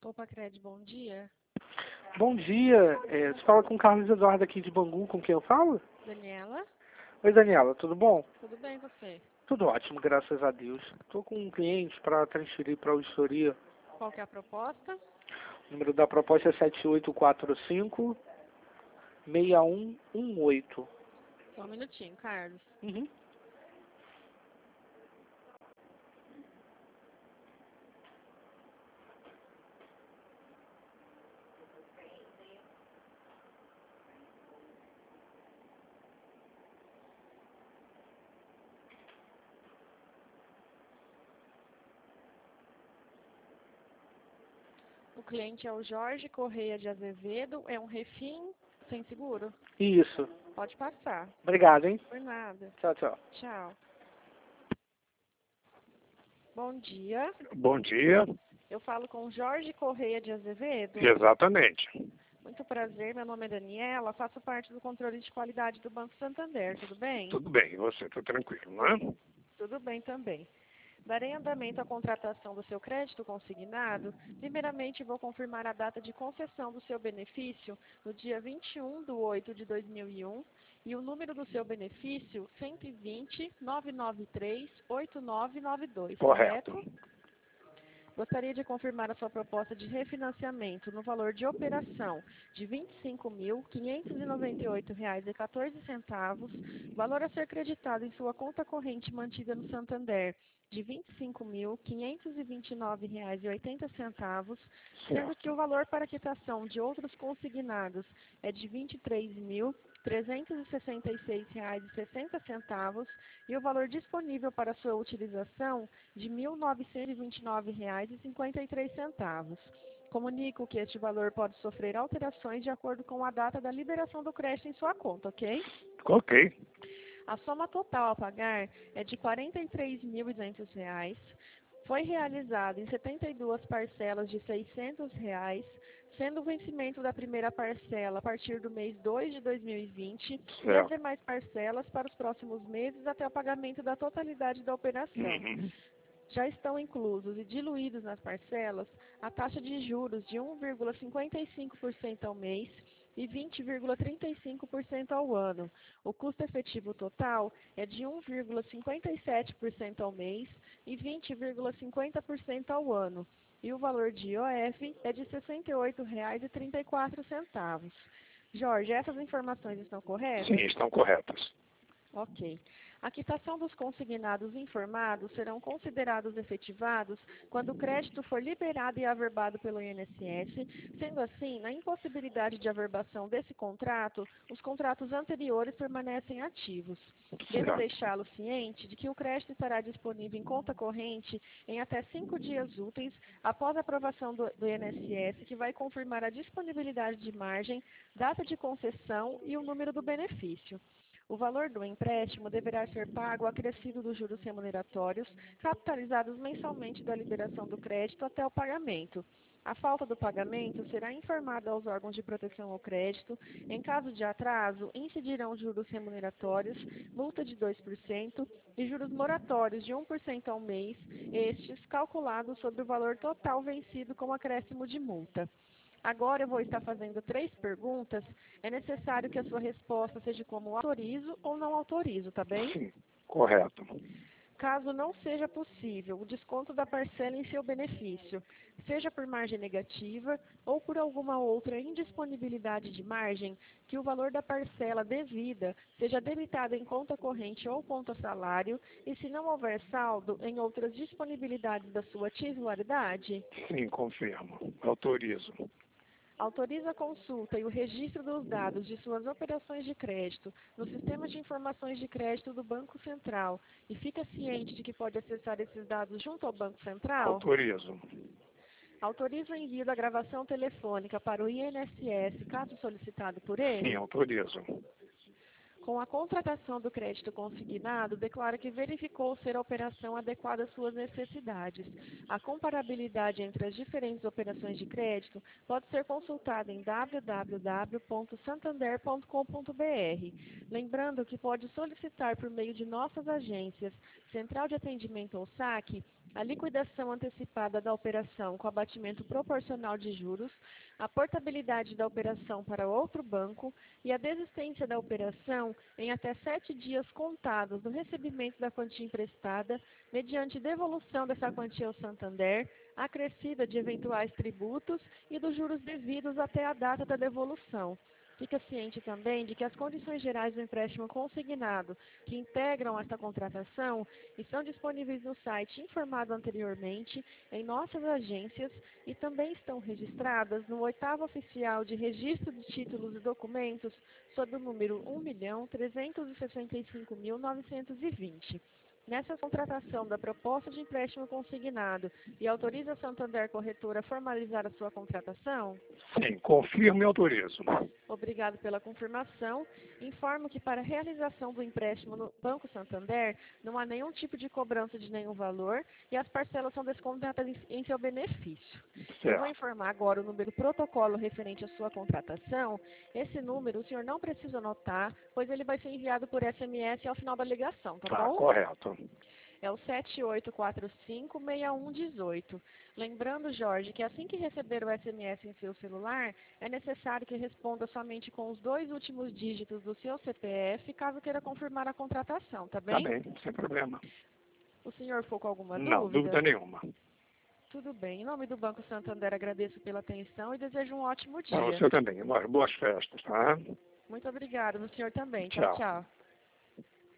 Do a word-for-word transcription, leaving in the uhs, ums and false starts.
Opa, Cred, bom dia. Bom dia, é, você fala com o Carlos Eduardo aqui de Bangu, com quem eu falo? Daniela? Oi, Daniela, tudo bom? Tudo bem, você? Tudo ótimo, graças a Deus. Estou com um cliente para transferir para a auditoria. Qual que é a proposta? O número da proposta é sete oito quatro cinco, seis um um oito. Só um minutinho, Carlos. Uhum. O cliente é o Jorge Correia de Azevedo, é um refim sem seguro? Isso. Pode passar. Obrigado, hein? Por nada. Tchau, tchau. Tchau. Bom dia. Bom dia. Eu falo com o Jorge Correia de Azevedo. Exatamente. Muito prazer, meu nome é Daniela, faço parte do controle de qualidade do Banco Santander, tudo bem? Tudo bem, e você? Tudo tranquilo, não é? Tudo bem também. Darei andamento à contratação do seu crédito consignado. Primeiramente, vou confirmar a data de concessão do seu benefício no dia vinte e um de oito de dois mil e um e o número do seu benefício cento e vinte, novecentos e noventa e três, oitenta e nove noventa e dois, Correto. correto? Gostaria de confirmar a sua proposta de refinanciamento no valor de operação de vinte e cinco mil, quinhentos e noventa e oito reais e quatorze centavos, valor a ser creditado em sua conta corrente mantida no Santander de vinte e cinco mil, quinhentos e vinte e nove reais e oitenta centavos, sendo que o valor para quitação de outros consignados é de vinte e três mil, trezentos e sessenta e seis reais e sessenta centavos e o valor disponível para sua utilização de mil novecentos e vinte e nove reais e cinquenta e três centavos. Comunico que este valor pode sofrer alterações de acordo com a data da liberação do crédito em sua conta, ok? Ok. A soma total a pagar é de quarenta e três mil e duzentos reais. Foi realizado em setenta e duas parcelas de seiscentos reais, sendo o vencimento da primeira parcela a partir do mês dois de dois mil e vinte e as Certo. demais parcelas para os próximos meses até o pagamento da totalidade da operação. Uhum. Já estão inclusos e diluídos nas parcelas a taxa de juros de um vírgula cinquenta e cinco por cento ao mês e vinte vírgula trinta e cinco por cento ao ano. O custo efetivo total é de um vírgula cinquenta e sete por cento ao mês e vinte vírgula cinquenta por cento ao ano. E o valor de I O F é de sessenta e oito reais e trinta e quatro centavos. Jorge, essas informações estão corretas? Sim, estão corretas. Ok. A quitação dos consignados informados serão considerados efetivados quando o crédito for liberado e averbado pelo I N S S. Sendo assim, na impossibilidade de averbação desse contrato, os contratos anteriores permanecem ativos. Devo Certo. deixá-lo ciente de que o crédito estará disponível em conta corrente em até cinco dias úteis após a aprovação do, do I N S S, que vai confirmar a disponibilidade de margem, data de concessão e o número do benefício. O valor do empréstimo deverá ser pago acrescido dos juros remuneratórios, capitalizados mensalmente da liberação do crédito até o pagamento. A falta do pagamento será informada aos órgãos de proteção ao crédito. Em caso de atraso, incidirão juros remuneratórios, multa de dois por cento e juros moratórios de um por cento ao mês, estes calculados sobre o valor total vencido com acréscimo de multa. Agora eu vou estar fazendo três perguntas. É necessário que a sua resposta seja como autorizo ou não autorizo, tá bem? Sim, correto. Caso não seja possível o desconto da parcela em seu benefício, seja por margem negativa ou por alguma outra indisponibilidade de margem, que o valor da parcela devida seja debitado em conta corrente ou conta salário e, se não houver saldo, em outras disponibilidades da sua titularidade. Sim, confirmo. Autorizo. Autoriza a consulta e o registro dos dados de suas operações de crédito no Sistema de Informações de Crédito do Banco Central e fica ciente de que pode acessar esses dados junto ao Banco Central? Autorizo. Autoriza o envio da gravação telefônica para o I N S S, caso solicitado por ele? Sim, autorizo. Com a contratação do crédito consignado, declara que verificou ser a operação adequada às suas necessidades. A comparabilidade entre as diferentes operações de crédito pode ser consultada em w w w ponto santander ponto com ponto b r. Lembrando que pode solicitar por meio de nossas agências, Central de Atendimento ou S A C, a liquidação antecipada da operação com abatimento proporcional de juros, a portabilidade da operação para outro banco e a desistência da operação em até sete dias contados do recebimento da quantia emprestada, mediante devolução dessa quantia ao Santander, acrescida de eventuais tributos e dos juros devidos até a data da devolução. Fica ciente também de que as condições gerais do empréstimo consignado que integram esta contratação estão disponíveis no site informado anteriormente, em nossas agências e também estão registradas no oitavo oficial de registro de títulos e documentos sob o número um milhão trezentos e sessenta e cinco mil novecentos e vinte. Nessa contratação da proposta de empréstimo consignado e autoriza a Santander Corretora a formalizar a sua contratação? Sim, confirmo e autorizo. Obrigado pela confirmação. Informo que para a realização do empréstimo no Banco Santander não há nenhum tipo de cobrança de nenhum valor e as parcelas são descontadas em seu benefício. Certo. Eu vou informar agora o número protocolo referente à sua contratação. Esse número o senhor não precisa anotar, pois ele vai ser enviado por S M S ao final da ligação, tá, Tá, bom? correto. É o sete oito quatro cinco, seis um um oito. Lembrando, Jorge, que assim que receber o S M S em seu celular, é necessário que responda somente com os dois últimos dígitos do seu C P F, caso queira confirmar a contratação, tá bem? Tá bem, sem problema. O senhor ficou com alguma Não, dúvida? dúvida nenhuma. Tudo bem. Em nome do Banco Santander, agradeço pela atenção e desejo um ótimo Para dia. você também. Boas festas, tá? Muito obrigada. O senhor também. Tchau, Tchau. tchau.